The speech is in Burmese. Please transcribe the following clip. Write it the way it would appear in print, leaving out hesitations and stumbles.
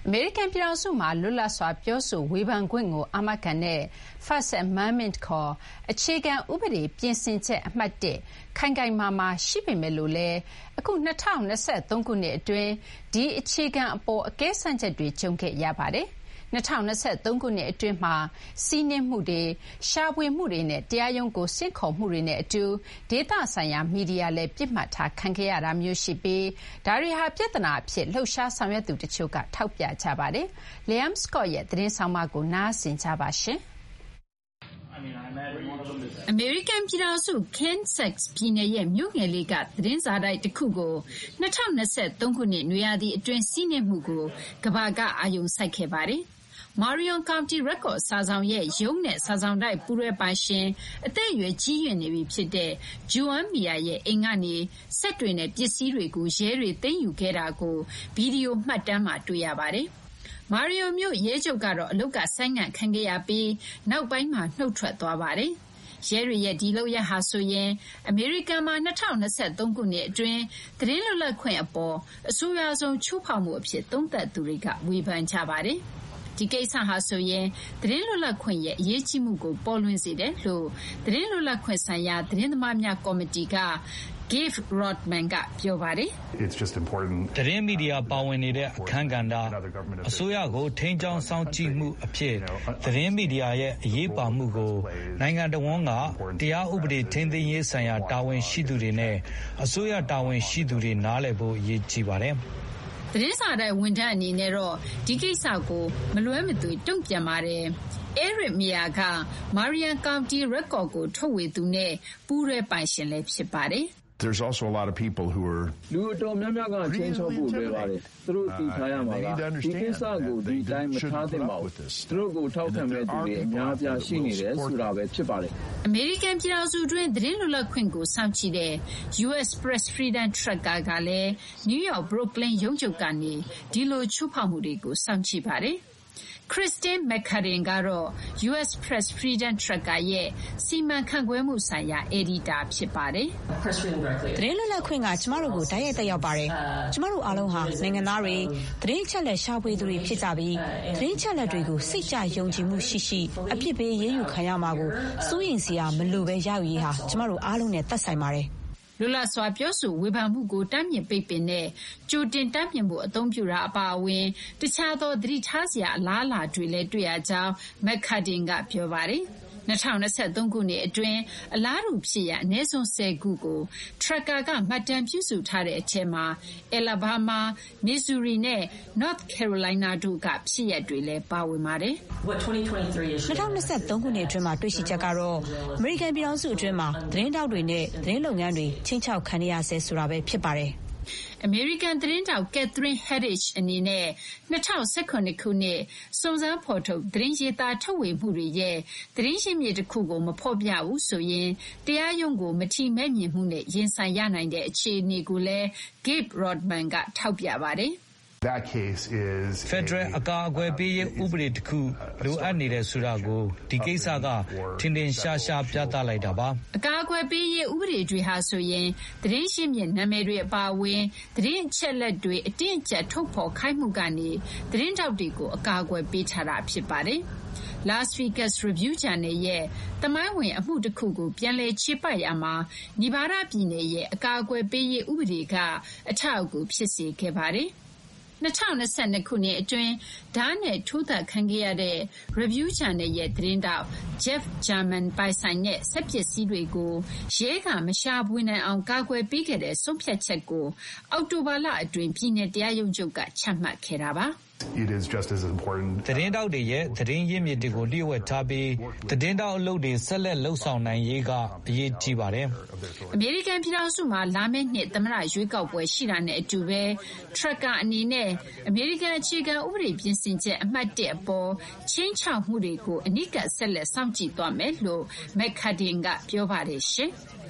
အမေရိကန်ပြည်ထောင်စုမှာလွတ်လပ်စွာပြောဆိုဝေဖန်ခွင့်ကိုအာမခံတဲ့ First Amendment ခေါ်အခြေခံဥပဒေပြင်ဆင်ချက်အမှတ်1ခိုင်ခိုင်မာမာရှိပေမဲ့လို့လည်းအခု2023ခုနှစ်အတွင်းဒီအခြေခံအပေါ်အကဲဆန့်ချက်တွေကြုံခဲ့ရပါတယ်။2023ခုနှစ်အတွင်းမှာစီးနင်းမှုတွေရှာဖွေမှုတွေနဲ့တရားရုံးကိုဆင့်ခေါ်မှုတွေနဲ့အတူဒေသဆိုင်ရာမီဒီယာလည်းပြစ်မှတ်ထားခံခဲ့ရတာမျိုးရှိပြီးဒါတွေဟာပြဿနာအဖြစ်လှုပ်ရှားဆောင်ရွက်သူတချို့ကထောက်ပြကြပါတယ်။ Liam Scott ရဲ့သတင်းဆောင်မကိုနားဆင်ကြပါရှင်။ အမေရိကန်ပြည်ထောင်စု Kansas ပြည်နယ်ရဲ့မြို့ငယ်လေးကသတင်းစာတိုက်တစ်ခုကို2023ခုနှစ်နွေရာသီအတွင်းစီးနင်းမှုကိုကမ္ဘာကအာရုံစိုက်ခဲ့ပါတယ်။ Marion County Record စာစောင်ရဲ့ရုံးနဲ့စာစောင်တိုက်ပူးတွဲပိုင်ရှင်အသက်အရွယ်ကြီးရင့်နေပြီဖြစ်တဲ့ Joan Meyer ရဲ့အိမ်ကနေစက်တွေနဲ့ပစ္စည်းတွေကိုရဲတွေသိမ်းယူခဲ့တာကိုဗီဒီယိုမှတ်တမ်းမှာတွေ့ရပါတယ်။ Mario မြို့ရဲချုပ်ကတော့အလုပ်ကဆိုင်းငံ့ခံခဲ့ရပြီးနောက်ပိုင်းမှာနှုတ်ထွက်သွားပါတယ်။ရဲတွေရဲ့ဒီလုပ်ရပ်ဟာဆိုရင်အမေရိကန်မှာ2023ခုနှစ်အတွင်းသတင်းလွတ်လပ်ခွင့်အပေါ်အဆိုးရွားဆုံးချိုးဖောက်မှုအဖြစ်သုံးသပ်သူတွေကဝေဖန်ကြပါတယ်။ဒီကိစ္စဟာဆိုရင်သတင်းလွတ်လပ်ခွင့်ရဲ့အရေးကြီးမှုကိုပေါ်လွင်စေတယ်လို့သတင်းလွတ်လပ်ခွင့်ဆိုင်ရာသတင်းသမားများကော်မတီကGabe Rodman ကပြောပါတယ်။သတင်းမီဒီယာပါဝင်နေတဲ့အခမ်းကဏ္ဍအစိုးရကိုထိန်းကျောင်းစောင့်ကြည့်မှုအဖြစ်သတင်းမီဒီယာရဲ့အရေးပါမှုကိုနိုင်ငံတော်ဝန်ကတရားဥပဒေထိန်းသိမ်းရေးဆိုင်ရာတာဝန်ရှိသူတွေနဲ့အစိုးရတာဝန်ရှိသူတွေနားလည်ဖို့အရေးကြီးပါတယ်။သတင်းစာတိုက်ဝန်ထမ်းအနေနဲ့တော့ဒီကိစ္စကိုမလွဲမသွေတုံ့ပြန်ပါတယ်။ Eric Meyer က Marion County Record ကိုထုတ်ဝေသူနဲ့ပူးတွဲပိုင်ရှင်လည်းဖြစ်ပါတယ်။ There's also a lot of people who are လူအတော်များများကချင်းချောဖို့လွယ်ပါတယ်သူတို့သိထားရမှာကဒီကိစ္စကိုဒီတိုင်းမထားသင့်ပါဘူးသူတို့ကိုထောက်ခံမဲ့သူတွေအများအပြားရှိနေတယ်ဆိုတာပဲဖြစ်ပါတယ်အမေရိကန်ပြည်ထောင်စုတွင်သတင်းလွတ်လပ်ခွင့်ကိုစောင့်ကြည့်တဲ့ US Press Freedom Tracker ကလည်း New York Brooklyn ရုံးချုပ်ကနေဒီလိုချိုးဖောက်မှုတွေကိုစောင့်ကြည့်ပါတယ်Christine McCarran ကတော့ US Press Freedom Tracker ရဲ့စီမံခန့်ခွဲမှုဆိုင်ရာအယ်ဒီတာဖြစ်ပါတယ်။သတင်းလွတ်လပ်ခွင့်ကကျမတို့ကိုတိုက်ရိုက်သက်ရောက်ပါတယ်။ကျမတို့အားလုံးဟာနိုင်ငံသားတွေသတင်းအချက်အလက်ရှာဖွေသူတွေဖြစ်ကြပြီးသတင်းအချက်အလက်တွေကိုစိတ်ကြယုံကြည်မှုရှိရှိအပြစ်ပေးရေးယူခံရမှာကိုစိုးရိမ်စရာမလိုပဲရယူရေးဟာကျမတို့အားလုံးနဲ့သက်ဆိုင်ပါတယ်။လွတ်လပ်စွာပြောဆိုဝေဖန်မှုကိုတားမြစ်ပိတ်ပင်တဲ့ကြိုတင်တားမြစ်မှုအသုံးပြုတာအပါအဝင်တခြားသောသတိထားစရာအလားအလာတွေလည်းတွေ့ရကြောင်း McCarran ကပြောပါတယ်။2023ခုနှစ်အတွင်းအလားတူဖြစ်ရပ်အနည်းဆုံး10ခုကို Tracker ကမှတ်တမ်းပြုစုထားတဲ့အထက်မှာ Alabama, Missouri နဲ့ North Carolina တို့ကဖြစ်ရပ်တွေလည်းပါဝင်ပါတယ်။2023ခုနှစ်အတွင်းမှာတွေ့ရှိချက်ကတော့အမေရိကန်ပြည်ထောင်စုအတွင်းမှာသတင်းတောက်တွေနဲ့သတင်းလုပ်ငန်းတွေချင်းချောက်ခံရဆဲဆိုတာပဲဖြစ်ပါတယ်။အမေရိကန်သတင်းတောက် Catherine Herridge အနေနဲ့2019ခုနှစ်စုံစမ်းဖော်ထုတ်သတင်းရေးသားထုတ်ဝေမှုတွေရဲ့သတင်းရင်းမြစ်တစ်ခုကိုမဖော်ပြဘူးဆိုရင်တရားရုံးကိုမထီမဲ့မြင်မှုနဲ့ရင်ဆိုင်ရနိုင်တဲ့အခြေအနေကိုလည်း Gabe Rodman ကထောက်ပြပါတယ်။ That case is Federal အကာအကွယ်ပေးရေးဥပဒေတစ်ခုလိုအပ်နေတဲ့ဆိုတာကိုဒီကိစ္စကထင်ထင်ရှားရှားပြသလိုက်တာပါအကာအကွယ်ပေးရေးဥပဒေတွေဟာဆိုရင်သတင်းရှင်းမြစ်နာမည်တွေအပါအဝင်သတင်းအချက်လက်တွေအတင်းအကျပ်ထုတ်ဖော်ခိုင်းမှုကနေသတင်းတောက်တွေကိုအကာအကွယ်ပေးထားတာဖြစ်ပါတယ်Las Vegas Review Journal ရဲ့သမိုင်းဝင်အမှုတစ်ခုကိုပြန်လည်ခြေပတ်ရမှာနီဗားဒါးပြည်နယ်ရဲ့အကာအကွယ်ပေးရေးဥပဒေကအထောက်အကူဖြစ်စေခဲ့ပါတယ်2022ခုနှစ်အတွင်းဓာတ်နဲ့ထိုးသက်ခံခဲ့ရတဲ့ Review Journal ရဲ့သတင်းတောက် Jeff German ပိုင်ဆိုင်တဲ့စက်ပစ္စည်းတွေကိုရဲကမရှာဖွေနိုင်အောင်ကာကွယ်ပေးခဲ့တဲ့ဆုံးဖြတ်ချက်ကိုအောက်တိုဘာလအတွင်းပြည်내တရားရုံးချုပ်ကချမှတ်ခဲ့တာပါ It is just as important. သတင်းတောက်တွေရဲ့သတင်းရင်းမြစ်တွေကိုလျှို့ဝှက်ထားပြီးသတင်းတောက်အလုပ်တွေဆက်လက်လှုပ်ဆောင်နိုင်ရေးကအရေးကြီးပါတယ်။အမေရိကန်ပြည်ထောင်စုမှာလာမယ့်နှစ်သမ္မတရွေးကောက်ပွဲရှိတာနဲ့အတူပဲ Tracker အနေနဲ့အမေရိကန်အခြေခံဥပဒေပြင်ဆင်ချက်အမှတ်1အပေါ်ချင်းချောက်မှုတွေကိုအနိကဆက်လက်စောင့်ကြည့်သွားမယ်လို့ McCarran ကပြောပါတယ်ရှင်။